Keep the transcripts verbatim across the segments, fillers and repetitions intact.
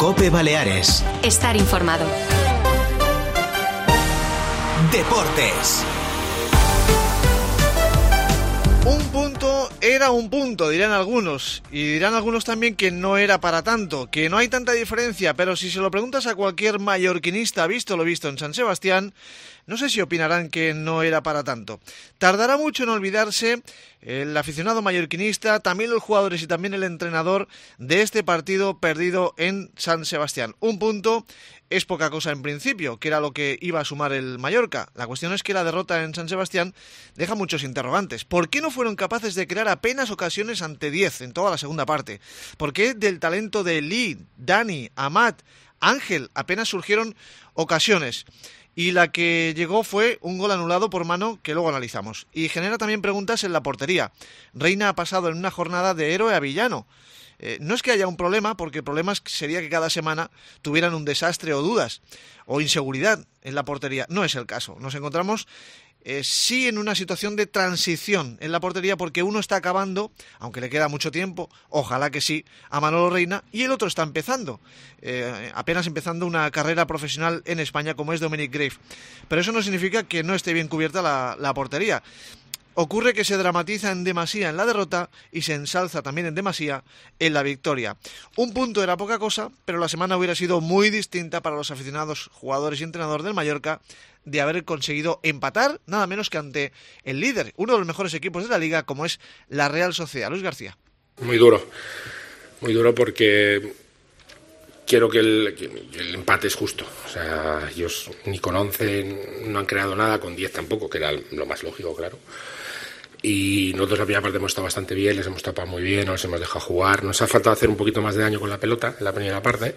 COPE Baleares. Estar informado. Deportes. Un punto era un punto, dirán algunos, y dirán algunos también que no era para tanto, que no hay tanta diferencia, pero si se lo preguntas a cualquier mallorquinista visto lo visto en San Sebastián, no sé si opinarán que no era para tanto. Tardará mucho en olvidarse el aficionado mallorquinista, también los jugadores y también el entrenador de este partido perdido en San Sebastián. Un punto es poca cosa en principio, que era lo que iba a sumar el Mallorca. La cuestión es que la derrota en San Sebastián deja muchos interrogantes. ¿Por qué no fueron capaces de crear apenas ocasiones ante diez en toda la segunda parte? ¿Por qué del talento de Lee, Dani, Amat, Ángel apenas surgieron ocasiones? Y la que llegó fue un gol anulado por mano que luego analizamos. Y genera también preguntas en la portería. Reina ha pasado en una jornada de héroe a villano. Eh, no es que haya un problema, porque el problema sería que cada semana tuvieran un desastre o dudas o inseguridad en la portería. No es el caso. Nos encontramos eh, sí en una situación de transición en la portería, porque uno está acabando, aunque le queda mucho tiempo, ojalá que sí, a Manolo Reina, y el otro está empezando, eh, apenas empezando una carrera profesional en España como es Dominic Grave. Pero eso no significa que no esté bien cubierta la, la portería. Ocurre que se dramatiza en demasía en la derrota y se ensalza también en demasía en la victoria. Un punto era poca cosa, pero la semana hubiera sido muy distinta para los aficionados, jugadores y entrenador del Mallorca de haber conseguido empatar nada menos que ante el líder, uno de los mejores equipos de la liga como es la Real Sociedad. Luis García. Muy duro, muy duro porque quiero que el, que el empate es justo. O sea, ellos ni con once no han creado nada, con diez tampoco, que era lo más lógico, claro. Y nosotros la primera parte hemos estado bastante bien, les hemos tapado muy bien, nos hemos dejado jugar. Nos ha faltado hacer un poquito más de daño con la pelota en la primera parte,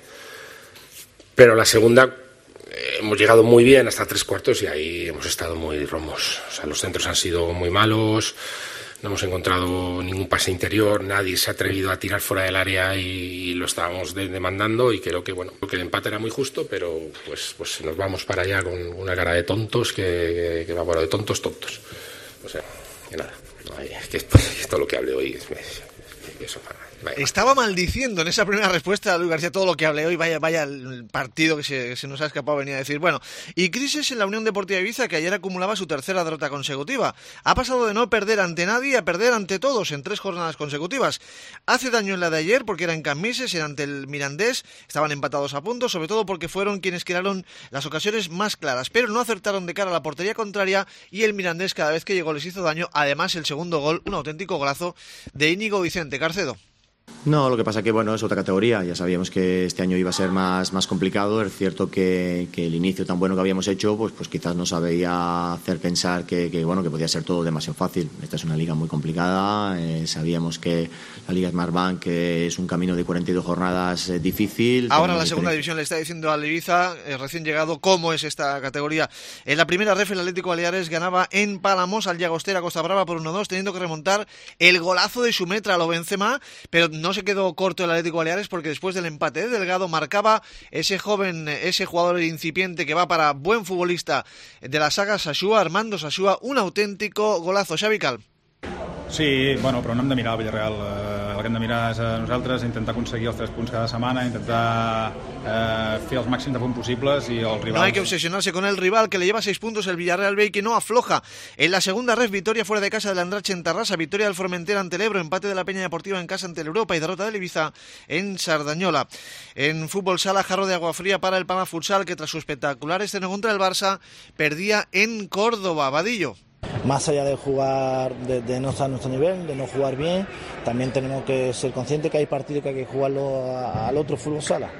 pero la segunda eh, hemos llegado muy bien hasta tres cuartos y ahí hemos estado muy romos. O sea, los centros han sido muy malos, no hemos encontrado ningún pase interior, nadie se ha atrevido a tirar fuera del área y lo estábamos de- demandando y creo que bueno, que el empate era muy justo, pero pues, pues nos vamos para allá con una cara de tontos que, que va bueno, de tontos tontos. O sea, que nada, no hay, es que esto, esto lo que hablé hoy es, es, eso, vaya. Estaba maldiciendo en esa primera respuesta a Luis García todo lo que hablé hoy, vaya vaya el partido que se, se nos ha escapado venir a decir. Bueno, y crisis en la Unión Deportiva Ibiza, que ayer acumulaba su tercera derrota consecutiva. Ha pasado de no perder ante nadie a perder ante todos en tres jornadas consecutivas. Hace daño en la de ayer porque era en Cambises, era ante el Mirandés, estaban empatados a puntos, sobre todo porque fueron quienes crearon las ocasiones más claras, pero no acertaron de cara a la portería contraria y el Mirandés cada vez que llegó les hizo daño. Además, el segundo gol, un auténtico golazo de Íñigo Vicente. Carcedo. No, lo que pasa que bueno, es otra categoría. Ya sabíamos que este año iba a ser más, más complicado. Es cierto que, que el inicio tan bueno que habíamos hecho, pues, pues quizás nos sabía hacer pensar que, que bueno, que podía ser todo demasiado fácil. Esta es una liga muy complicada. Eh, sabíamos que la Liga Smartbank que es un camino de cuarenta y dos jornadas eh, difícil. Ahora la segunda división le está diciendo al Ibiza, eh, recién llegado, cómo es esta categoría. En la primera ref, el Atlético Baleares ganaba en Palamos al Llagostera Costa Brava por uno dos, teniendo que remontar el golazo de Sumetra a lo Benzema, pero no se quedó corto el Atlético Baleares porque después del empate de Delgado marcaba ese joven, ese jugador incipiente que va para buen futbolista de la saga Sasua, Armando Sasua, un auténtico golazo. Xavi Cal. Sí, bueno, però no hem de mirar al Villarreal. Eh, el que hem de mirar és a nosaltres, intentar aconseguir els tres punts cada setmana, intentar eh, fer els màxims de punts possibles i els rivals... No hay que obsesionarse con el rival, que le lleva seis puntos el Villarreal B y que no afloja. En la segunda ref, victoria fuera de casa del Andrache en Tarrasa, victoria del Formentera ante el Ebro, empate de la Peña Deportiva en casa ante el Europa y derrota del Ibiza en Sardañola. En fútbol sala, jarro de agua fría para el Palma Futsal, que tras su espectacular estreno contra el Barça, perdía en Córdoba. Vadillo. Más allá de jugar, de, de no estar a nuestro nivel, de no jugar bien, también tenemos que ser conscientes que hay partidos que hay que jugarlo a, al otro fútbol sala,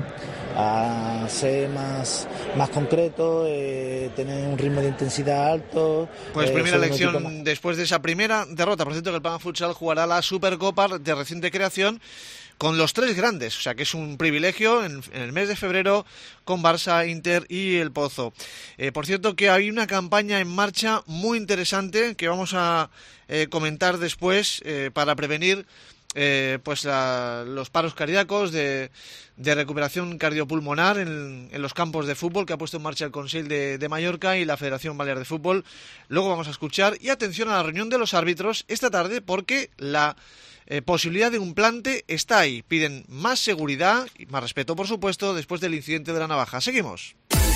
a ser más, más concreto, eh, tener un ritmo de intensidad alto. Pues eh, primera ser un lección equipo más... después de esa primera derrota. Por cierto, que el Palma Futsal jugará la Supercopa de reciente creación con los tres grandes, o sea que es un privilegio en, en el mes de febrero con Barça, Inter y el Pozo. Eh, por cierto que hay una campaña en marcha muy interesante que vamos a eh, comentar después eh, para prevenir eh, pues la, los paros cardíacos, de, de recuperación cardiopulmonar en, en los campos de fútbol que ha puesto en marcha el Consell de, de Mallorca y la Federación Balear de Fútbol. Luego vamos a escuchar, y atención a la reunión de los árbitros esta tarde, porque la eh, posibilidad de un plante está ahí. Piden más seguridad y más respeto, por supuesto, después del incidente de la navaja. Seguimos.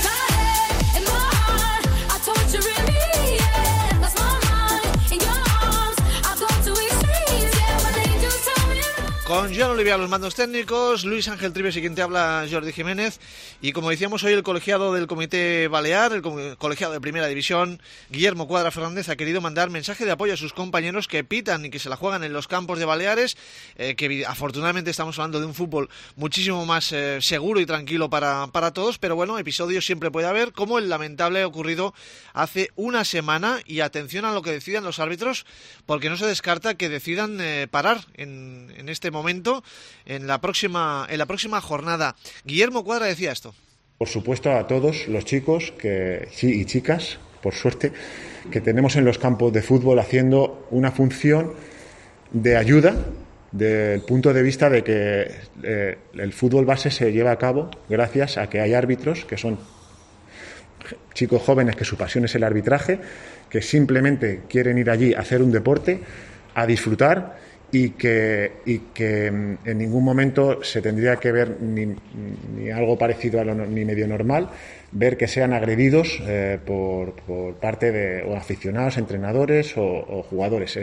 Con Joan Oliver a los mandos técnicos, Luis Ángel Trives y quien te habla, Jordi Jiménez. Y como decíamos hoy, el colegiado del Comité Balear, el colegiado de Primera División, Guillermo Cuadra Fernández, ha querido mandar mensaje de apoyo a sus compañeros que pitan y que se la juegan en los campos de Baleares, eh, que afortunadamente estamos hablando de un fútbol muchísimo más eh, seguro y tranquilo para, para todos, pero bueno, episodios siempre puede haber, como el lamentable ocurrido hace una semana. Y atención a lo que decidan los árbitros, porque no se descarta que decidan eh, parar en, en este momento en la próxima en la próxima jornada. Guillermo Cuadra decía esto. Por supuesto, a todos los chicos que sí y chicas, por suerte, que tenemos en los campos de fútbol haciendo una función de ayuda desde el punto de vista de que eh, el fútbol base se lleva a cabo gracias a que hay árbitros que son chicos jóvenes que su pasión es el arbitraje, que simplemente quieren ir allí a hacer un deporte, a disfrutar, y que, y que en ningún momento se tendría que ver ni, ni algo parecido a lo ni medio normal, ver que sean agredidos eh, por, por parte de o aficionados, entrenadores o, o jugadores.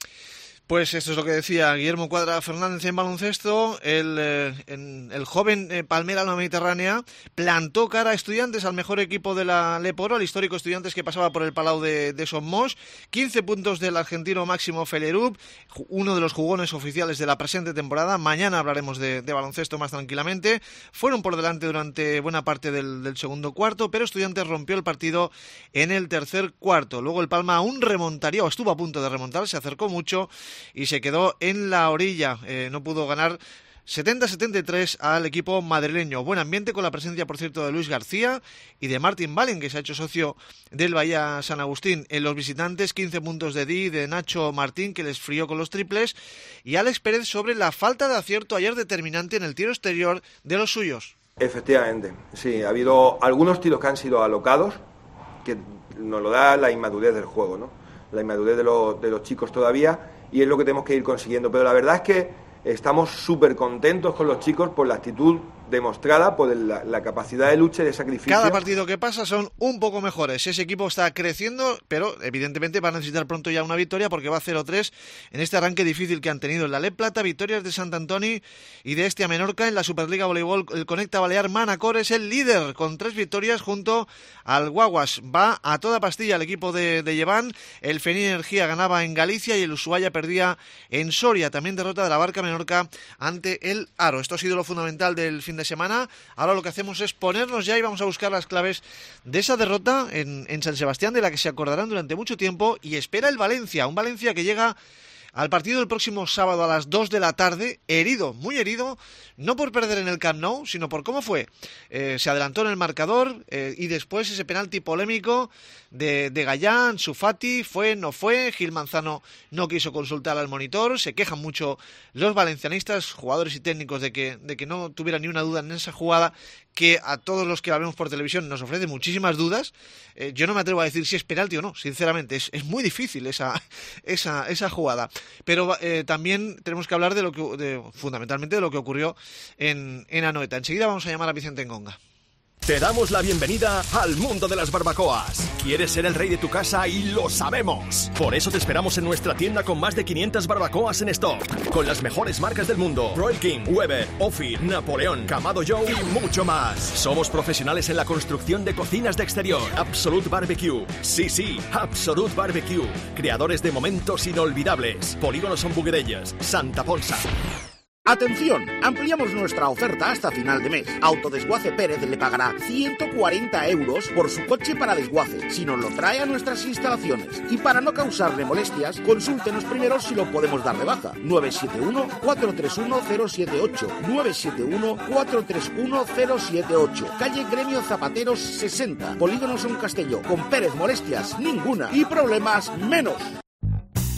Pues esto es lo que decía Guillermo Cuadra Fernández en baloncesto. El, eh, en, el joven eh, Palmera la Mediterránea plantó cara a Estudiantes, al mejor equipo de la Leporo, al histórico Estudiantes que pasaba por el Palau de, de Somos. quince puntos del argentino Máximo Fellerub, uno de los jugones oficiales de la presente temporada. Mañana hablaremos de, de baloncesto más tranquilamente. Fueron por delante durante buena parte del, del segundo cuarto, pero Estudiantes rompió el partido en el tercer cuarto. Luego el Palma aún remontaría, o estuvo a punto de remontar, se acercó mucho y se quedó en la orilla. Eh, no pudo ganar setenta a setenta y tres al equipo madrileño. Buen ambiente con la presencia, por cierto, de Luis García y de Martín Valen, que se ha hecho socio del Bahía San Agustín. En los visitantes, quince puntos de Di, de Nacho Martín, que les frió con los triples, y Alex Pérez sobre la falta de acierto ayer determinante en el tiro exterior de los suyos. Efectivamente, sí, ha habido algunos tiros que han sido alocados, que nos lo da la inmadurez del juego, ¿no? La inmadurez de los, de los chicos todavía, y es lo que tenemos que ir consiguiendo. Pero la verdad es que estamos súper contentos con los chicos por la actitud demostrada, por la, la capacidad de lucha y de sacrificio. Cada partido que pasa son un poco mejores. Ese equipo está creciendo, pero evidentemente va a necesitar pronto ya una victoria, porque va cero tres en este arranque difícil que han tenido en la Lep Plata. Victorias de Sant Antoni y de este a Menorca. En la Superliga Voleibol, el Conecta Balear Manacor es el líder con tres victorias junto al Guaguas. Va a toda pastilla el equipo de, de Lleván. El Feni Energía ganaba en Galicia y el Ushuaia perdía en Soria. También derrota de la Barca Menorca ante el Aro. Esto ha sido lo fundamental del fin de semana. Ahora lo que hacemos es ponernos ya y vamos a buscar las claves de esa derrota en, en San Sebastián, de la que se acordarán durante mucho tiempo. Y espera el Valencia, un Valencia que llega al partido del próximo sábado a las dos de la tarde, herido, muy herido, no por perder en el Camp Nou, sino por cómo fue. Eh, se adelantó en el marcador eh, y después ese penalti polémico de, de Gallán, Sufati, fue, no fue, Gil Manzano no quiso consultar al monitor. Se quejan mucho los valencianistas, jugadores y técnicos, de que, de que no tuvieran ni una duda en esa jugada, que a todos los que la vemos por televisión nos ofrece muchísimas dudas. Eh, yo no me atrevo a decir si es penalti o no, sinceramente, es, es muy difícil esa, esa, esa jugada. Pero eh, también tenemos que hablar de lo que, de, fundamentalmente de lo que ocurrió en, en Anoeta. Enseguida vamos a llamar a Vicente Ngonga. Te damos la bienvenida al mundo de las barbacoas. ¿Quieres ser el rey de tu casa? Y lo sabemos. Por eso te esperamos en nuestra tienda con más de quinientas barbacoas en stock, con las mejores marcas del mundo: Royal King, Weber, Ophir, Napoleón, Kamado Joe y mucho más. Somos profesionales en la construcción de cocinas de exterior. Absolute Barbecue. Sí, sí, Absolute Barbecue. Creadores de momentos inolvidables. Polígono Son Buguerellas, Santa Ponsa. Atención, ampliamos nuestra oferta hasta final de mes. Autodesguace Pérez le pagará ciento cuarenta euros por su coche para desguace si nos lo trae a nuestras instalaciones. Y para no causarle molestias, consúltenos primero si lo podemos dar de baja. nueve siete uno, cuatro tres uno, cero siete ocho. nueve siete uno, cuatro tres uno, cero siete ocho. Calle Gremio Zapateros sesenta. Polígono Son Castelló. Con Pérez molestias ninguna y problemas menos.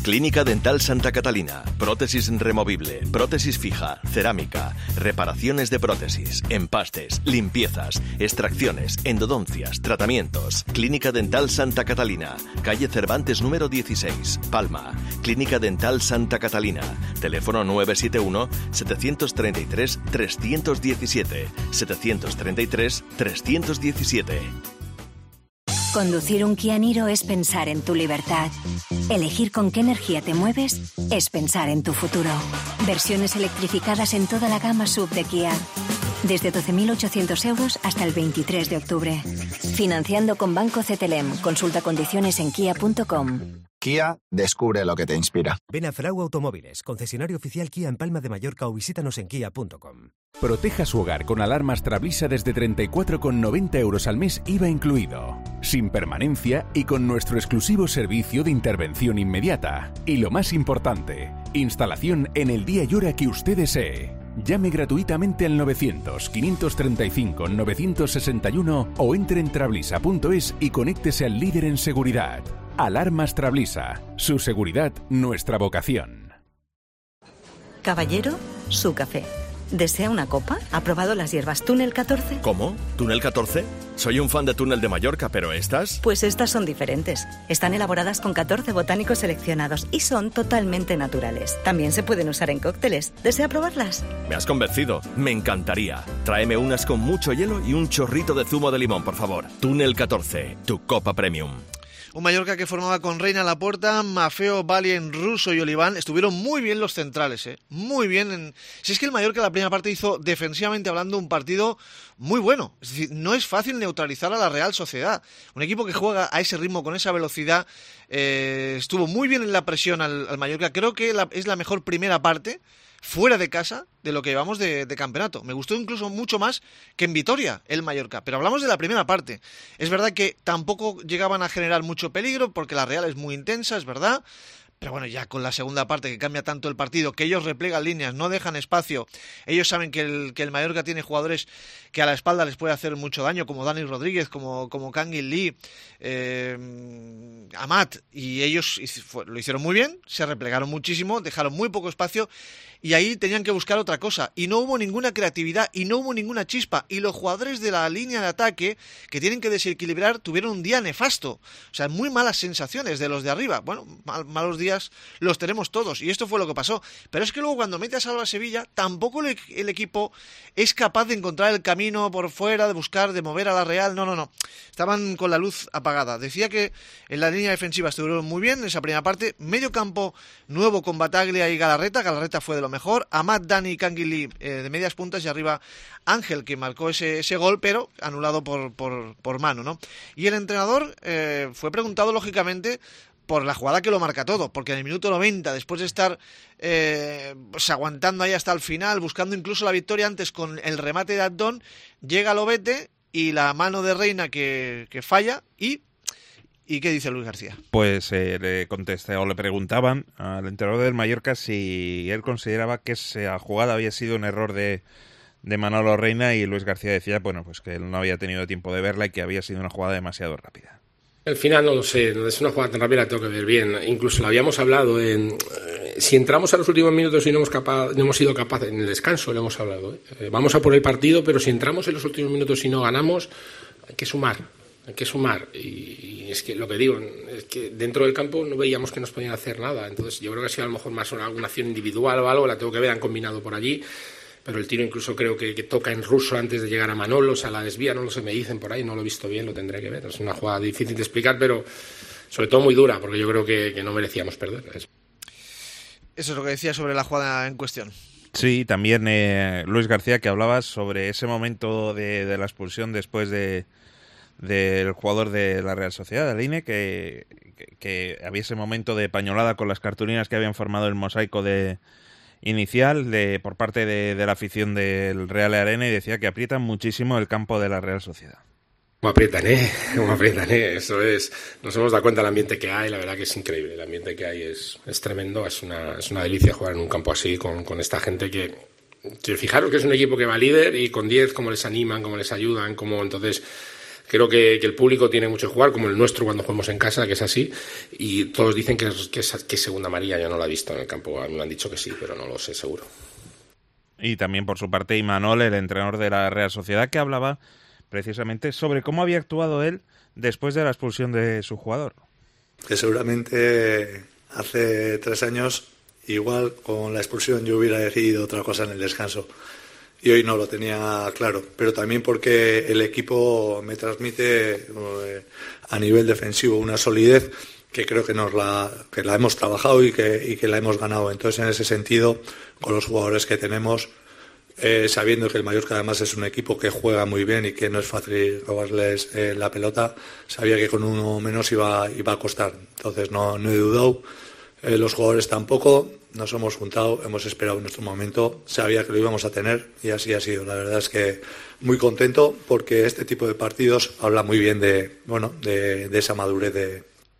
Clínica Dental Santa Catalina. Prótesis removible, prótesis fija, cerámica, reparaciones de prótesis, empastes, limpiezas, extracciones, endodoncias, tratamientos. Clínica Dental Santa Catalina. Calle Cervantes número dieciséis, Palma. Clínica Dental Santa Catalina. Teléfono nueve siete uno, siete tres tres, tres uno siete, siete tres tres, tres uno siete. Conducir un Kia Niro es pensar en tu libertad. Elegir con qué energía te mueves es pensar en tu futuro. Versiones electrificadas en toda la gama sub de Kia. Desde doce mil ochocientos euros hasta el veintitrés de octubre. Financiando con Banco C T L E M. Consulta condiciones en kia punto com. Kia, descubre lo que te inspira. Ven a Frau Automóviles, concesionario oficial Kia en Palma de Mallorca, o visítanos en kia punto com. Proteja su hogar con alarmas Trablisa desde treinta y cuatro con noventa euros al mes, I V A incluido. Sin permanencia y con nuestro exclusivo servicio de intervención inmediata. Y lo más importante, instalación en el día y hora que usted desee. Llame gratuitamente al novecientos, quinientos treinta y cinco, novecientos sesenta y uno o entre en trablisa punto es y conéctese al líder en seguridad. Alarmas Trablisa. Su seguridad, nuestra vocación. Caballero, su café. ¿Desea una copa? ¿Ha probado las hierbas Túnel catorce? ¿Cómo? ¿Túnel catorce? Soy un fan de Túnel de Mallorca, pero ¿estas? Pues estas son diferentes. Están elaboradas con catorce botánicos seleccionados y son totalmente naturales. También se pueden usar en cócteles. ¿Desea probarlas? Me has convencido. Me encantaría. Tráeme unas con mucho hielo y un chorrito de zumo de limón, por favor. Túnel catorce, tu copa premium. Un Mallorca que formaba con Reina Laporta, Mafeo, Valien, Russo y Oliván. Estuvieron muy bien los centrales, ¿eh? Muy bien. En... Si es que el Mallorca la primera parte hizo, defensivamente hablando, un partido muy bueno. Es decir, no es fácil neutralizar a la Real Sociedad. Un equipo que juega a ese ritmo, con esa velocidad, eh, estuvo muy bien en la presión al, al Mallorca. Creo que la, es la mejor primera parte, fuera de casa, de lo que llevamos de, de campeonato. Me gustó incluso mucho más que en Vitoria, el Mallorca. Pero hablamos de la primera parte. Es verdad que tampoco llegaban a generar mucho peligro, porque la Real es muy intensa, es verdad. Pero bueno, ya con la segunda parte, que cambia tanto el partido, que ellos replegan líneas, no dejan espacio. Ellos saben que el, que el Mallorca tiene jugadores que a la espalda les puede hacer mucho daño, como Dani Rodríguez, como, como Kangin Lee, eh, Amat. Y ellos lo hicieron muy bien, se replegaron muchísimo, dejaron muy poco espacio. Y ahí tenían que buscar otra cosa. Y no hubo ninguna creatividad y no hubo ninguna chispa. Y los jugadores de la línea de ataque, que tienen que desequilibrar, tuvieron un día nefasto. O sea, muy malas sensaciones de los de arriba. Bueno, mal, malos días los tenemos todos. Y esto fue lo que pasó. Pero es que luego cuando mete a Salva a Sevilla, tampoco el, el equipo es capaz de encontrar el camino por fuera, de buscar, de mover a la Real. No, no, no. Estaban con la luz apagada. Decía que en la línea defensiva estuvieron muy bien en esa primera parte. Medio campo nuevo con Bataglia y Galarreta. Galarreta fue de lo mejor. Amat, Dani y Kangin Lee eh, de medias puntas, y arriba Ángel, que marcó ese, ese gol, pero anulado por, por, por mano, ¿no? Y el entrenador eh, fue preguntado, lógicamente, por la jugada que lo marca todo, porque en el minuto noventa, después de estar eh, pues aguantando ahí hasta el final, buscando incluso la victoria antes con el remate de Abdón, llega Lobete y la mano de Reina que, que falla. y ¿Y qué dice Luis García? Pues eh, le contesté, o le preguntaban al entrenador del Mallorca si él consideraba que esa jugada había sido un error de, de Manolo Reina, y Luis García decía, bueno, pues que él no había tenido tiempo de verla y que había sido una jugada demasiado rápida. Al final no lo sé, no es una jugada tan rápida, la tengo que ver bien. Incluso lo habíamos hablado, en, eh, si entramos a los últimos minutos y no hemos, capaz, no hemos sido capaces, en el descanso lo hemos hablado, ¿eh? Eh, vamos a por el partido, pero si entramos en los últimos minutos y no ganamos, hay que sumar. Hay que sumar, y es que lo que digo es que dentro del campo no veíamos que nos podían hacer nada. Entonces yo creo que ha sido a lo mejor más alguna acción individual o algo, la tengo que ver, han combinado por allí, pero el tiro incluso creo que, que toca en Russo antes de llegar a Manolo, o sea, la desvía, no lo sé, me dicen por ahí, no lo he visto bien, lo tendré que ver. Es una jugada difícil de explicar, pero sobre todo muy dura, porque yo creo que, que no merecíamos perder. Eso es lo que decía sobre la jugada en cuestión. Sí, también eh, Luis García, que hablaba sobre ese momento de, de la expulsión después de del jugador de la Real Sociedad, del I N E, que, que, que había ese momento de pañolada con las cartulinas que habían formado el mosaico de inicial de por parte de, de la afición del Real Arena, y decía que aprietan muchísimo el campo de la Real Sociedad. Como aprietan, ¿eh? Como aprietan, ¿eh? Eso es, nos hemos dado cuenta del ambiente que hay, la verdad que es increíble, el ambiente que hay es, es tremendo, es una, es una delicia jugar en un campo así con, con esta gente que, que fijaros que es un equipo que va líder, y con diez cómo les animan, cómo les ayudan, cómo entonces Creo que, que el público tiene mucho que jugar, como el nuestro cuando jugamos en casa, que es así, y todos dicen que es, que es, que es segunda amarilla. Yo no la he visto en el campo, a mí me han dicho que sí, pero no lo sé seguro. Y también por su parte Imanol, el entrenador de la Real Sociedad, que hablaba precisamente sobre cómo había actuado él después de la expulsión de su jugador. Que seguramente hace tres años, igual con la expulsión yo hubiera decidido otra cosa en el descanso. Y hoy no lo tenía claro, pero también porque el equipo me transmite eh, a nivel defensivo una solidez que creo que nos la, que la hemos trabajado y que, y que la hemos ganado. Entonces, en ese sentido, con los jugadores que tenemos, eh, sabiendo que el Mallorca además es un equipo que juega muy bien y que no es fácil robarles eh, la pelota, sabía que con uno menos iba, iba a costar. Entonces, no, no he dudado. Eh, los jugadores tampoco. Nos hemos juntado, hemos esperado nuestro momento, sabía que lo íbamos a tener y así ha sido. La verdad es que muy contento porque este tipo de partidos habla muy bien de, bueno, de, de esa madurez de...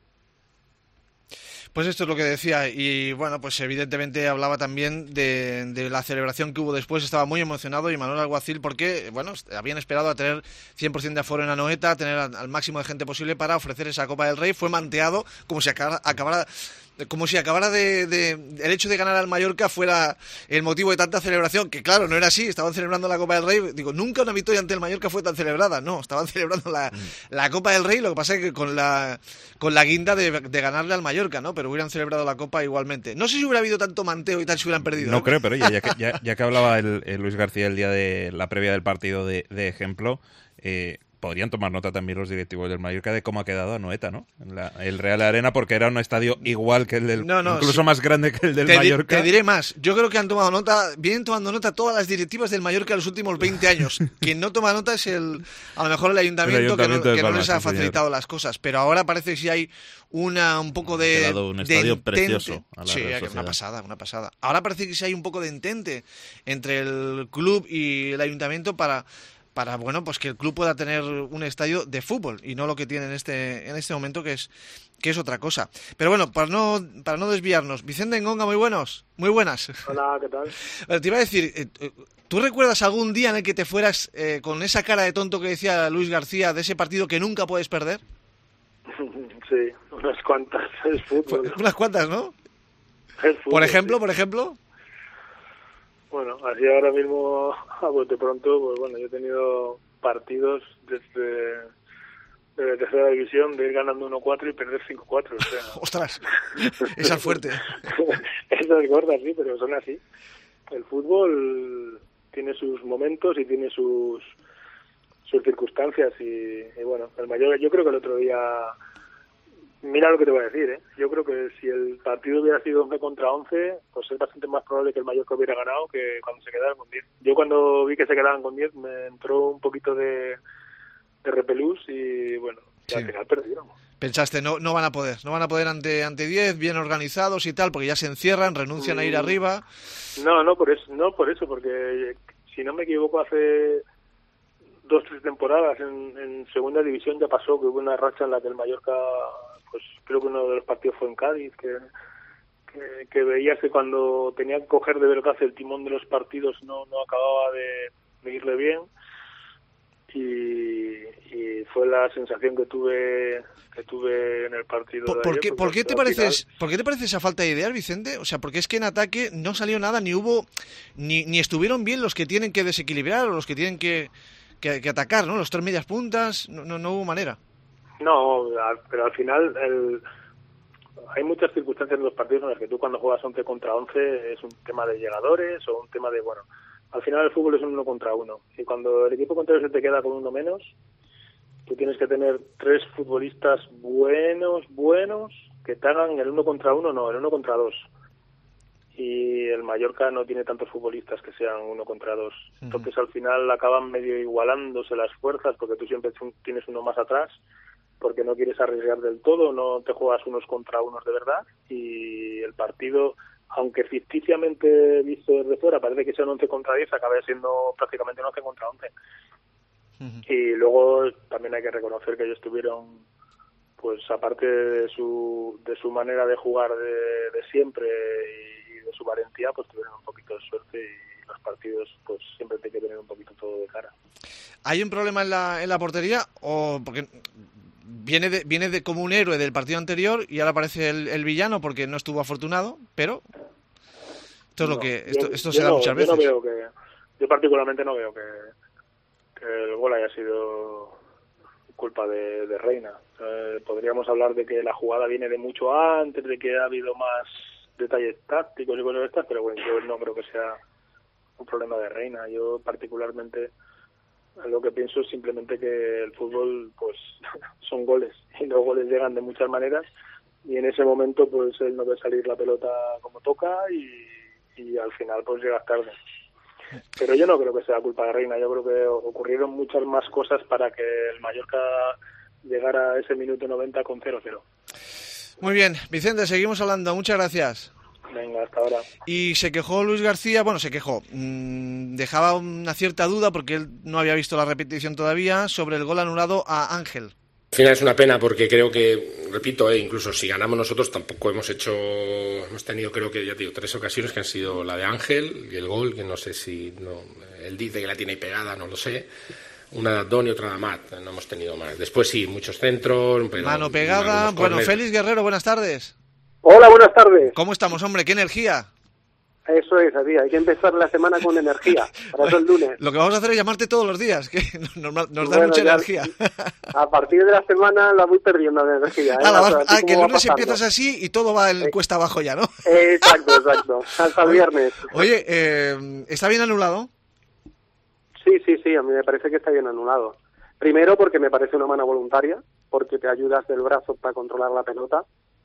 Pues esto es lo que decía y bueno, pues evidentemente hablaba también de, de la celebración que hubo después, estaba muy emocionado Imanol Alguacil porque, bueno, habían esperado a tener cien por ciento de aforo en Anoeta, a tener al máximo de gente posible para ofrecer esa Copa del Rey, fue manteado como si acabara... acabara como si acabara de, de... el hecho de ganar al Mallorca fuera el motivo de tanta celebración, que claro, no era así, estaban celebrando la Copa del Rey, digo, nunca una victoria ante el Mallorca fue tan celebrada, no, estaban celebrando la, mm. la Copa del Rey, lo que pasa es que con la con la guinda de, de ganarle al Mallorca, ¿no? Pero hubieran celebrado la Copa igualmente. No sé si hubiera habido tanto manteo y tal si hubieran perdido. No ¿eh? creo, pero ya, ya, que, ya, ya que hablaba el, el Luis García el día de la previa del partido de, de ejemplo, eh, podrían tomar nota también los directivos del Mallorca de cómo ha quedado Anoeta, ¿no? La, el Real Arena, porque era un estadio igual que el del... No, no, incluso sí. más grande que el del te Mallorca. Te diré más. Yo creo que han tomado nota, vienen tomando nota todas las directivas del Mallorca en los últimos veinte años. Quien no toma nota es el a lo mejor el ayuntamiento, el ayuntamiento que, no, que Palma, no les ha facilitado sí, las cosas. Pero ahora parece que sí hay una un poco de... Ha quedado un estadio de precioso. A la sí, una pasada, una pasada. Ahora parece que sí hay un poco de entente entre el club y el ayuntamiento para... para bueno pues que el club pueda tener un estadio de fútbol y no lo que tiene en este en este momento que es que es otra cosa. Pero bueno, para no para no desviarnos, Vicente Engonga, muy buenos, muy buenas. Hola, ¿qué tal? Bueno, te iba a decir, ¿tú recuerdas algún día en el que te fueras eh, con esa cara de tonto que decía Luis García de ese partido que nunca puedes perder? Sí, unas cuantas, es fútbol. Unas cuantas, ¿no? Es fútbol, por ejemplo, sí. por ejemplo. Bueno, así ahora mismo, a bote pronto, pues bueno, yo he tenido partidos desde de tercera división de ir ganando uno cuatro y perder cinco cuatro. O sea... ¡Ostras! Esa es fuerte. Esa es gorda, sí, pero son así. El fútbol tiene sus momentos y tiene sus sus circunstancias y, y bueno, el Mallorca, yo creo que el otro día... Mira lo que te voy a decir, ¿eh? Yo creo que si el partido hubiera sido once contra once, pues es bastante más probable que el Mallorca hubiera ganado que cuando se quedaran con diez. Yo cuando vi que se quedaban con diez me entró un poquito de, de repelús y bueno, sí. Al final perdieron. Pensaste, no no van a poder, no van a poder ante ante diez, bien organizados y tal, porque ya se encierran, renuncian mm. a ir arriba. No, no por eso, no por eso, porque si no me equivoco hace dos tres temporadas en, en segunda división ya pasó que hubo una racha en la que el Mallorca, pues creo que uno de los partidos fue en Cádiz, que que, que veías que cuando tenía que coger de verdad el timón de los partidos no no acababa de, de irle bien y, y fue la sensación que tuve que tuve en el partido ¿Por, de ¿por ayer, qué, ¿por qué te parece final... por qué te parece esa falta de ideas, Vicente? O sea, porque es que en ataque no salió nada, ni hubo ni ni estuvieron bien los que tienen que desequilibrar o los que tienen que Que, que atacar, ¿no? Los tres medias puntas, no, no, no hubo manera. No, pero al final el, hay muchas circunstancias en los partidos en las que tú cuando juegas once contra once es un tema de llegadores o un tema de, bueno, al final el fútbol es un uno contra uno y cuando el equipo contrario se te queda con uno menos, tú tienes que tener tres futbolistas buenos, buenos, que te hagan el uno contra uno, no, el uno contra dos. Y el Mallorca no tiene tantos futbolistas que sean uno contra dos. Entonces al final acaban medio igualándose las fuerzas porque tú siempre tienes uno más atrás porque no quieres arriesgar del todo, no te juegas unos contra unos de verdad y el partido, aunque ficticiamente visto desde fuera parece que sea un once contra diez, acaba siendo prácticamente un once contra once. Uh-huh. Y luego también hay que reconocer que ellos tuvieron, pues aparte de su de su manera de jugar de, de siempre y de su valentía, pues tuvieron un poquito de suerte los partidos pues siempre te hay que tener un poquito todo de cara. ¿Hay un problema en la, en la portería? O porque viene de, viene de como un héroe del partido anterior y ahora aparece el, el villano porque no estuvo afortunado, pero esto es no, lo que esto, yo, esto yo se da no, muchas yo veces. No veo que, yo particularmente no veo que, que el gol haya sido culpa de, de Reina. Eh, podríamos hablar de que la jugada viene de mucho antes, de que ha habido más detalles tácticos y cosas de estas, pero bueno, yo no creo que sea un problema de Reina. Yo particularmente lo que pienso es simplemente que el fútbol pues son goles y los goles llegan de muchas maneras y en ese momento pues él no ve salir la pelota como toca y, y al final pues llegas tarde. Pero yo no creo que sea culpa de Reina, yo creo que ocurrieron muchas más cosas para que el Mallorca llegara a ese minuto noventa con cero cero. Muy bien, Vicente, seguimos hablando, muchas gracias. Venga, hasta ahora. Y se quejó Luis García, bueno, se quejó, mmm, dejaba una cierta duda porque él no había visto la repetición todavía sobre el gol anulado a Ángel. Al final es una pena porque creo que, repito, eh, incluso si ganamos nosotros tampoco hemos hecho, hemos tenido creo que ya te digo tres ocasiones que han sido la de Ángel y el gol, que no sé si, no, él dice que la tiene ahí pegada, no lo sé. Una de Adón y otra de Amat, no hemos tenido más. Después sí, muchos centros. Pero mano pegada. Bueno, Félix Guerrero, buenas tardes. Hola, buenas tardes. ¿Cómo estamos, hombre? ¿Qué energía? Eso es, así, hay que empezar la semana con energía, para bueno, eso el lunes. Lo que vamos a hacer es llamarte todos los días, que nos, nos da bueno, mucha ya, energía. A partir de la semana la voy perdiendo de energía. ¿eh? Ah, vas, ah que el lunes empiezas así y todo va el eh, cuesta abajo ya, ¿no? Exacto, exacto, hasta el viernes. Oye, eh, ¿está bien anulado? Sí, sí, sí, a mí me parece que está bien anulado. Primero porque me parece una mano voluntaria, porque te ayudas del brazo para controlar la pelota.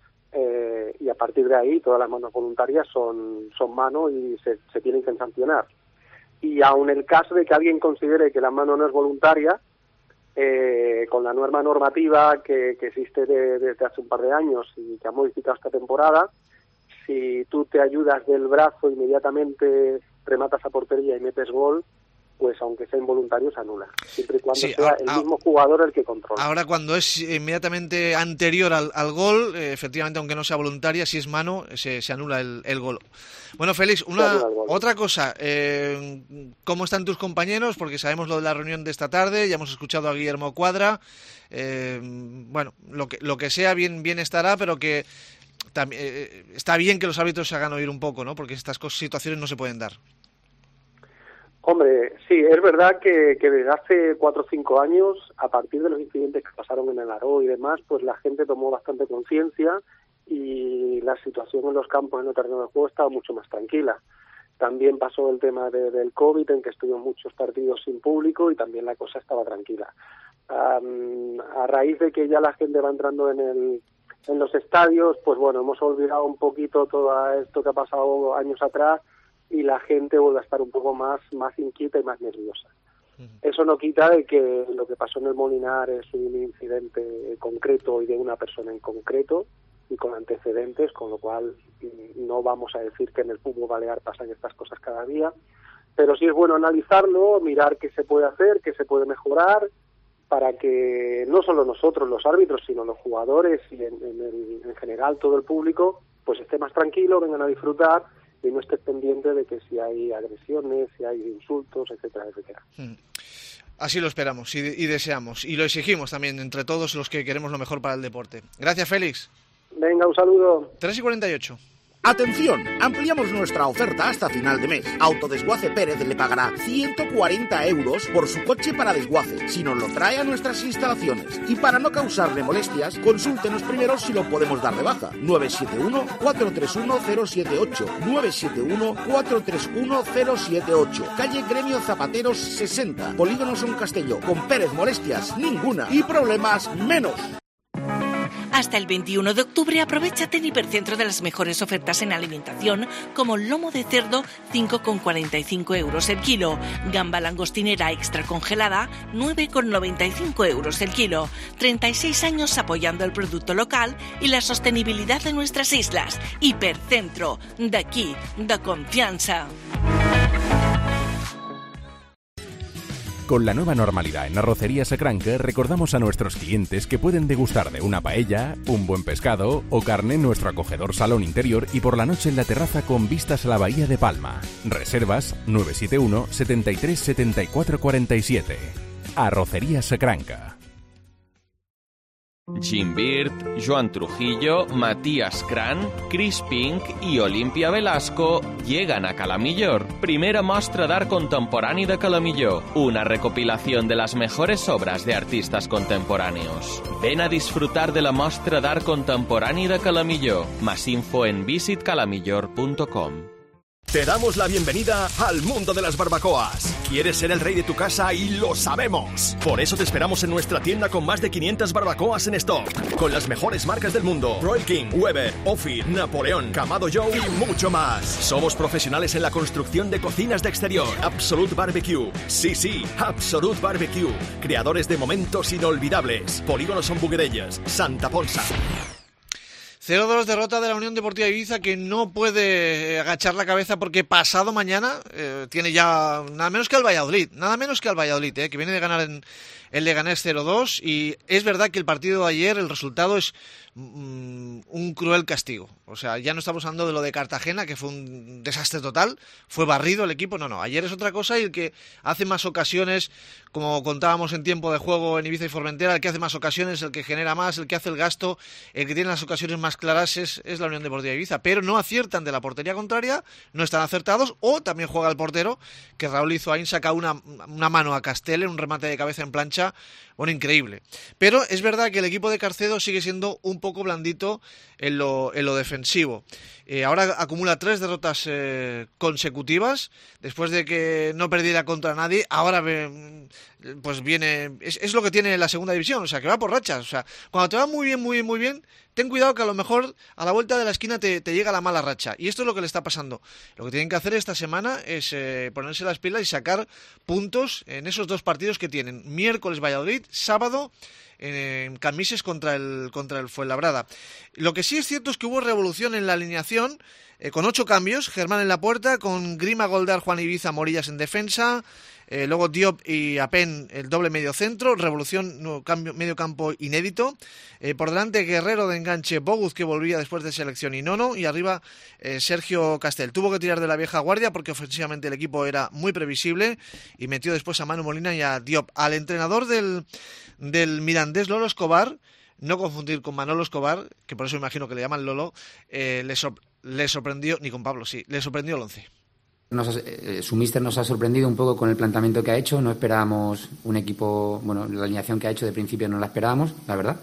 Eh, y a partir de ahí todas las manos voluntarias son, son manos y se, se tienen que sancionar. Y aun el caso de que alguien considere que la mano no es voluntaria, eh, con la nueva normativa que, que existe de, desde hace un par de años y que ha modificado esta temporada, si tú te ayudas del brazo inmediatamente rematas a portería y metes gol, pues aunque sea involuntario se anula, siempre y cuando sí, sea ahora, el mismo jugador el que controla. Ahora cuando es inmediatamente anterior al, al gol, eh, efectivamente aunque no sea voluntaria, si es mano, se, se anula el, el gol. Bueno, Félix, una otra cosa, eh, ¿cómo están tus compañeros? Porque sabemos lo de la reunión de esta tarde, ya hemos escuchado a Guillermo Cuadra, eh, bueno, lo que, lo que sea bien, bien estará, pero que también, eh, está bien que los árbitros se hagan oír un poco, ¿no? Porque estas cosas, situaciones no se pueden dar. Hombre, sí, es verdad que, que desde hace cuatro o cinco años, a partir de los incidentes que pasaron en el Aró y demás, pues la gente tomó bastante conciencia y la situación en los campos, en el terreno de juego, estaba mucho más tranquila. También pasó el tema de, del COVID, en que estuvieron muchos partidos sin público y también la cosa estaba tranquila. Um, a raíz de que ya la gente va entrando en el en los estadios, pues bueno, hemos olvidado un poquito todo esto que ha pasado años atrás y la gente vuelve a estar un poco más, más inquieta y más nerviosa. Uh-huh. Eso no quita de que lo que pasó en el Molinar es un incidente concreto y de una persona en concreto y con antecedentes, con lo cual no vamos a decir que en el fútbol balear pasan estas cosas cada día, pero sí es bueno analizarlo, mirar qué se puede hacer, qué se puede mejorar, para que no solo nosotros, los árbitros, sino los jugadores y en, en, el, en general todo el público, pues esté más tranquilo, vengan a disfrutar y no estés pendiente de que si hay agresiones, si hay insultos, etcétera, etcétera. Así lo esperamos y, y deseamos. Y lo exigimos también entre todos los que queremos lo mejor para el deporte. Gracias, Félix. Venga, un saludo. tres y cuarenta y ocho. Atención, ampliamos nuestra oferta hasta final de mes. Autodesguace Pérez le pagará ciento cuarenta euros por su coche para desguace, si nos lo trae a nuestras instalaciones. Y para no causarle molestias, consúltenos primero si lo podemos dar de baja. nueve siete uno, cuatro tres uno, cero siete ocho, nueve siete uno, cuatro tres uno, cero siete ocho. Calle Gremio Zapateros sesenta, Polígono Son Castelló. Con Pérez molestias ninguna y problemas menos. Hasta el veintiuno de octubre aprovechate en Hipercentro de las mejores ofertas en alimentación, como lomo de cerdo cinco con cuarenta y cinco euros el kilo, gamba langostinera extra congelada nueve con noventa y cinco euros el kilo. treinta y seis años apoyando el producto local y la sostenibilidad de nuestras islas. Hipercentro, de aquí, de confianza. Con la nueva normalidad en Arrocería Sacranca, recordamos a nuestros clientes que pueden degustar de una paella, un buen pescado o carne en nuestro acogedor salón interior y por la noche en la terraza con vistas a la bahía de Palma. Reservas nueve siete uno, setenta y tres, setenta y cuatro cuarenta y siete. Arrocería Sacranca. Jim Beard, Joan Trujillo, Matías Cran, Chris Pink i Olimpia Velasco llegan a Calamillor. Primera mostra d'art contemporani de Calamillor. Una recopilación de las mejores obras de artistas contemporáneos. Ven a disfrutar de la mostra d'art contemporani de Calamillor. Más info en visit calamillor punto com. Te damos la bienvenida al mundo de las barbacoas. ¿Quieres ser el rey de tu casa? Y lo sabemos. Por eso te esperamos en nuestra tienda con más de quinientas barbacoas en stock. Con las mejores marcas del mundo. Royal King, Weber, Ophir, Napoleón, Kamado Joe y mucho más. Somos profesionales en la construcción de cocinas de exterior. Absolute Barbecue. Sí, sí, Absolute Barbecue. Creadores de momentos inolvidables. Polígono Son Buguerelles, Santa Ponsa. cero dos derrota de la Unión Deportiva Ibiza, que no puede agachar la cabeza porque pasado mañana eh, tiene ya nada menos que al Valladolid, nada menos que al Valladolid, eh, que viene de ganar en el Leganés cero dos, y es verdad que el partido de ayer, el resultado es mm, un cruel castigo. O sea, ya no estamos hablando de lo de Cartagena, que fue un desastre total, fue barrido el equipo, no, no, ayer es otra cosa, y el que hace más ocasiones, como contábamos en tiempo de juego en Ibiza y Formentera, el que hace más ocasiones, el que genera más, el que hace el gasto, el que tiene las ocasiones más claras es, es la Unión Deportiva Ibiza, pero no aciertan de la portería contraria, no están acertados, o también juega el portero, que Raúl Izoain saca una, una mano a Castel en un remate de cabeza en plancha, bueno, increíble. Pero es verdad que el equipo de Carcedo sigue siendo un poco blandito en lo, en lo defensivo. Eh, ahora acumula tres derrotas eh, consecutivas, después de que no perdiera contra nadie. Ahora eh, pues viene, es, es lo que tiene la segunda división, o sea, que va por rachas. O sea, cuando te va muy bien, muy bien, muy bien, ten cuidado que a lo mejor a la vuelta de la esquina te, te llega la mala racha. Y esto es lo que le está pasando. Lo que tienen que hacer esta semana es eh, ponerse las pilas y sacar puntos en esos dos partidos que tienen. Miércoles Valladolid, sábado en Camises contra el contra el Fuenlabrada. Lo que sí es cierto es que hubo revolución en la alineación, eh, con ocho cambios. Germán en la puerta, con Grima, Goldar, Juan Ibiza, Morillas en defensa, eh, luego Diop y Apen el doble medio centro, revolución, no, cambio, medio campo inédito, eh, por delante Guerrero de enganche, Boguz, que volvía después de selección, y Nono, y arriba eh, Sergio Castel. Tuvo que tirar de la vieja guardia porque ofensivamente el equipo era muy previsible, y metió después a Manu Molina y a Diop. Al entrenador del del Mirandés, Lolo Escobar, no confundir con Manolo Escobar, que por eso imagino que le llaman Lolo, eh, le, sor- le sorprendió, ni con Pablo, sí, le sorprendió el once. Nos, eh, su míster nos ha sorprendido un poco con el planteamiento que ha hecho. No esperábamos un equipo, bueno, la alineación que ha hecho de principio no la esperábamos, la verdad.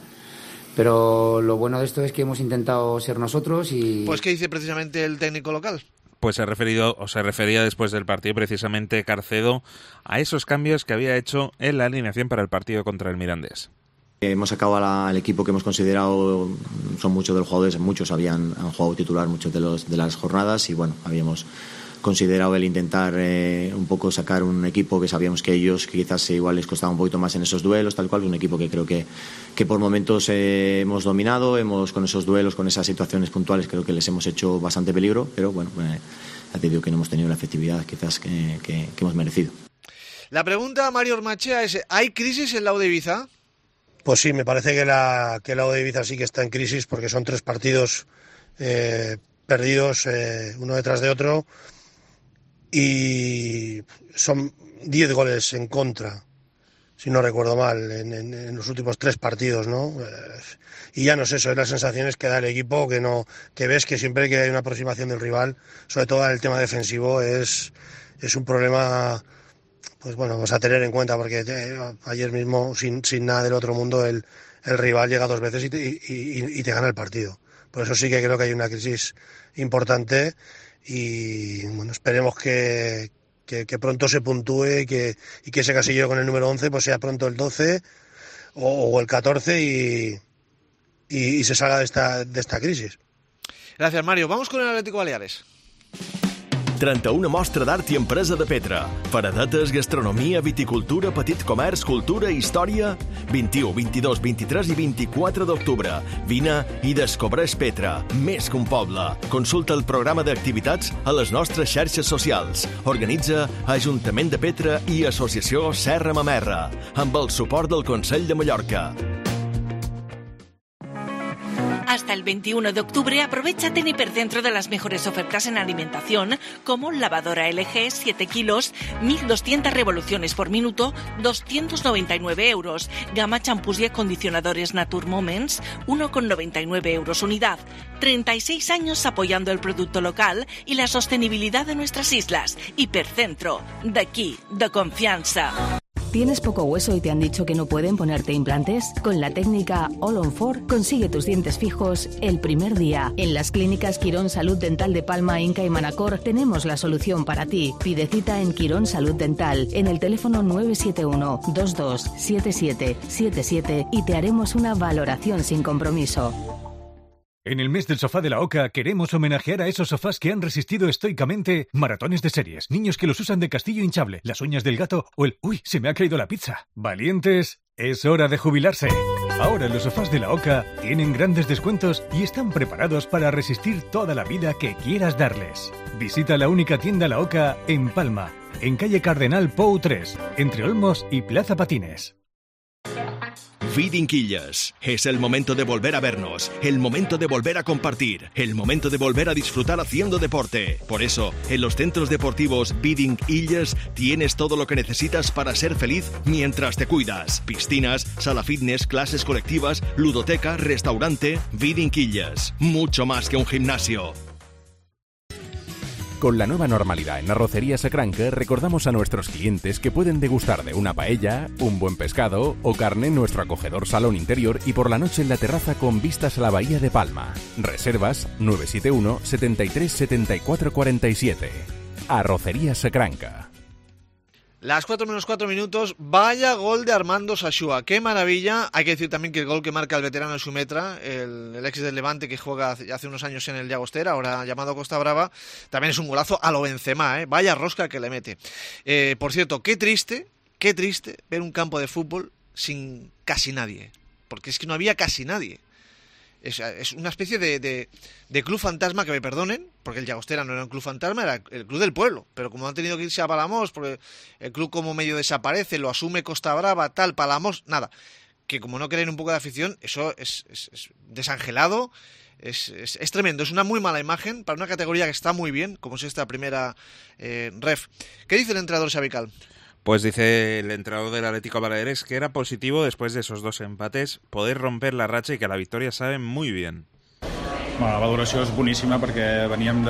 Pero lo bueno de esto es que hemos intentado ser nosotros y... Pues, ¿qué dice precisamente el técnico local? Pues se ha referido, o se refería después del partido precisamente Carcedo a esos cambios que había hecho en la alineación para el partido contra el Mirandés. Hemos sacado al equipo que hemos considerado, son muchos de los jugadores, muchos habían han jugado titular muchos de los de las jornadas, y bueno, habíamos considerado el intentar eh, un poco sacar un equipo que sabíamos que ellos que quizás igual les costaba un poquito más en esos duelos, tal cual, un equipo que creo que, que por momentos eh, hemos dominado, hemos con esos duelos, con esas situaciones puntuales, creo que les hemos hecho bastante peligro, pero bueno, eh, ya te digo que no hemos tenido la efectividad quizás que, que, que hemos merecido. La pregunta, Mario Ormachea, es: ¿hay crisis en la U de Ibiza? Pues sí, me parece que la, que la U de Ibiza sí que está en crisis, porque son tres partidos eh, perdidos eh, uno detrás de otro, y son diez goles en contra, si no recuerdo mal, en, en, en los últimos tres partidos, ¿no? Eh, y ya no es eso, es las sensaciones que da el equipo, que no, que ves que siempre que hay una aproximación del rival, sobre todo en el tema defensivo, es, es un problema, pues bueno, vamos a tener en cuenta, porque te, ayer mismo, sin, sin nada del otro mundo, el, el rival llega dos veces y te, y, y, y te gana el partido. Por eso sí que creo que hay una crisis importante, y bueno, esperemos que, que, que pronto se puntúe y que, y que ese casillero con el número once pues sea pronto el doce o, o el catorce y, y, y se salga de esta, de esta crisis. Gracias, Mario. Vamos con el Atlético Baleares. trenta-una mostra d'art i empresa de Petra. Paradetes, gastronomia, viticultura, petit comerç, cultura, història... vint-i-u, vint-i-dos, vint-i-tres i vint-i-quatre d'octubre. Vine i descobreix Petra, més que un poble. Consulta el programa d'activitats a les nostres xarxes socials. Organitza Ajuntament de Petra i Associació Serra Mamerra, amb el suport del Consell de Mallorca. Hasta el veintiuno de octubre aprovéchate en Hipercentro de las mejores ofertas en alimentación, como lavadora L G siete kilos, mil doscientas revoluciones por minuto, doscientos noventa y nueve euros. Gama champús y acondicionadores Nature Moments, uno con noventa y nueve euros unidad. treinta y seis años apoyando el producto local y la sostenibilidad de nuestras islas. Hipercentro, d'aquí, de confianza. ¿Tienes poco hueso y te han dicho que no pueden ponerte implantes? Con la técnica All on Four consigue tus dientes fijos el primer día. En las clínicas Quirón Salud Dental de Palma, Inca y Manacor tenemos la solución para ti. Pide cita en Quirón Salud Dental en el teléfono nueve siete uno, dos dos siete siete siete siete y te haremos una valoración sin compromiso. En el mes del sofá de la Oca queremos homenajear a esos sofás que han resistido estoicamente maratones de series, niños que los usan de castillo hinchable, las uñas del gato o el «Uy, se me ha caído la pizza». Valientes, es hora de jubilarse. Ahora los sofás de la Oca tienen grandes descuentos y están preparados para resistir toda la vida que quieras darles. Visita la única tienda La Oca en Palma, en calle Cardenal Pou tres, entre Olmos y Plaza Patines. Feeding Quillas. Es el momento de volver a vernos, el momento de volver a compartir, el momento de volver a disfrutar haciendo deporte. Por eso, en los centros deportivos Feeding Quillas tienes todo lo que necesitas para ser feliz mientras te cuidas. Piscinas, sala fitness, clases colectivas, ludoteca, restaurante. Feeding Quillas. Mucho más que un gimnasio. Con la nueva normalidad en Arrocería Sacranca, recordamos a nuestros clientes que pueden degustar de una paella, un buen pescado o carne en nuestro acogedor salón interior y por la noche en la terraza con vistas a la bahía de Palma. Reservas nueve siete uno, setenta y tres, setenta y cuatro cuarenta y siete. Arrocería Sacranca. Las cuatro menos cuatro minutos, vaya gol de Armando Sachua, qué maravilla. Hay que decir también que el gol que marca el veterano Xumetra, el, el ex del Levante que juega hace, hace unos años en el Llagostera, ahora llamado Costa Brava, también es un golazo a lo Benzema, ¿eh? Vaya rosca que le mete. Eh, por cierto, qué triste, qué triste ver un campo de fútbol sin casi nadie, porque es que no había casi nadie. Es, es una especie de, de, de club fantasma, que me perdonen, porque el Llagostera no era un club fantasma, era el club del pueblo, pero como han tenido que irse a Palamos, porque el club como medio desaparece, lo asume Costa Brava, tal, Palamos, nada, que como no creen un poco de afición, eso es, es, es desangelado, es, es, es tremendo, es una muy mala imagen para una categoría que está muy bien, como es esta primera eh, ref. ¿Qué dice el entrenador Xavical? Pues dice el entrenador del Atlético Baleares que era positivo después de esos dos empates poder romper la racha y que a la victoria saben muy bien. Bueno, la valoració és boníssima perquè veníem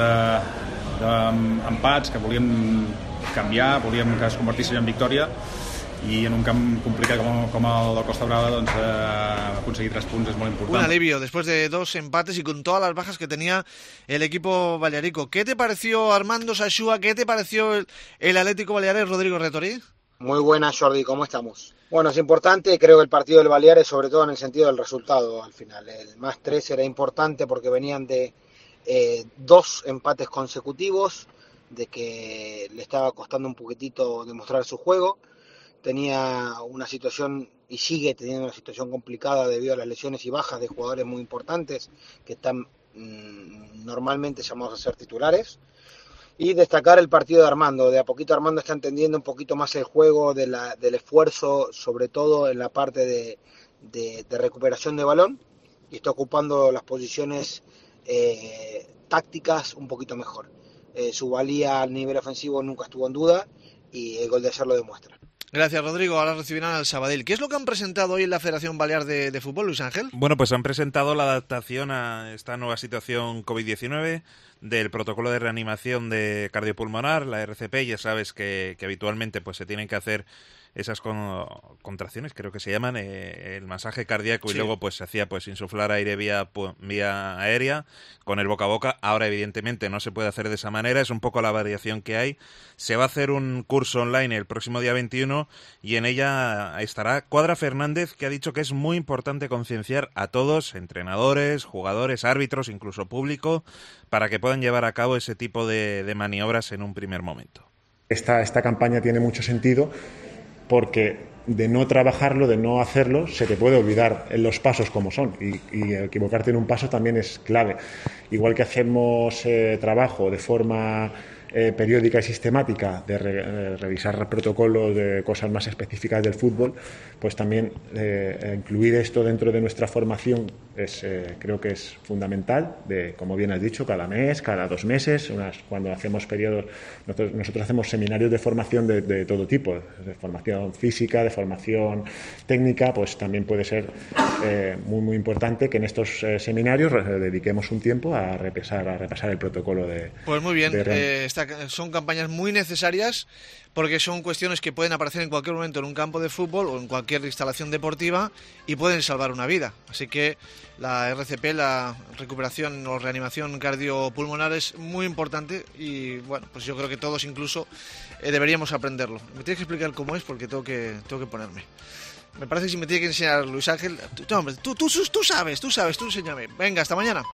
d'empats que volíem canviar, volíem que es convertissin en victòria i en un camp complicat com, com el de Costa Brava doncs, eh, aconseguir tres punts es molt important. Un alivio después de dos empates y con todas las bajas que tenía el equipo balearico. ¿Qué te pareció Armando Sachua? ¿Qué te pareció el, el Atlético Baleares, Rodrigo Retori? Muy buena, Jordi, ¿cómo estamos? Bueno, es importante, creo que el partido del Baleares, sobre todo en el sentido del resultado al final. El más tres era importante porque venían de eh, dos empates consecutivos, de que le estaba costando un poquitito demostrar su juego. Tenía una situación y sigue teniendo una situación complicada debido a las lesiones y bajas de jugadores muy importantes que están mmm, normalmente llamados a ser titulares. Y destacar el partido de Armando. De a poquito Armando está entendiendo un poquito más el juego, de la, del esfuerzo, sobre todo en la parte de, de, de recuperación de balón, y está ocupando las posiciones eh, tácticas un poquito mejor. Eh, su valía al nivel ofensivo nunca estuvo en duda y el gol de ayer lo demuestra. Gracias, Rodrigo. Ahora recibirán al Sabadell. ¿Qué es lo que han presentado hoy en la Federación Balear de, de Fútbol, Luis Ángel? Bueno, pues han presentado la adaptación a esta nueva situación covid diecinueve del protocolo de reanimación de cardiopulmonar, la R C P. Ya sabes que, que habitualmente pues se tienen que hacer esas con, contracciones, creo que se llaman, eh, el masaje cardíaco, sí. Y luego pues se hacía pues insuflar aire vía, vía aérea con el boca a boca. Ahora evidentemente no se puede hacer de esa manera, es un poco la variación que hay. Se va a hacer un curso online el próximo día veintiuno y en ella estará Cuadra Fernández, que ha dicho que es muy importante concienciar a todos, entrenadores, jugadores, árbitros, incluso público, para que puedan puedan llevar a cabo ese tipo de, de maniobras en un primer momento. Esta, esta campaña tiene mucho sentido porque de no trabajarlo, de no hacerlo, se te puede olvidar los pasos como son y, y equivocarte en un paso también es clave. Igual que hacemos eh, trabajo de forma eh, periódica y sistemática de re, eh, revisar protocolos de cosas más específicas del fútbol, pues también eh, incluir esto dentro de nuestra formación es, eh, creo que es fundamental, de, como bien has dicho, cada mes, cada dos meses, unas, cuando hacemos periodos, nosotros, nosotros hacemos seminarios de formación de, de todo tipo, de formación física, de formación técnica, pues también puede ser eh, muy muy importante que en estos eh, seminarios eh, dediquemos un tiempo a repasar, a repasar el protocolo de... Pues muy bien, de... eh, esta, son campañas muy necesarias porque son cuestiones que pueden aparecer en cualquier momento en un campo de fútbol o en cualquier instalación deportiva y pueden salvar una vida. Así que la R C P, la recuperación o reanimación cardiopulmonar, es muy importante y bueno, pues yo creo que todos incluso eh, deberíamos aprenderlo. Me tienes que explicar cómo es porque tengo que, tengo que ponerme. Me parece que si me tiene que enseñar Luis Ángel... Tú, no, hombre, tú, tú, tú sabes, tú sabes, tú enséñame. Venga, hasta mañana.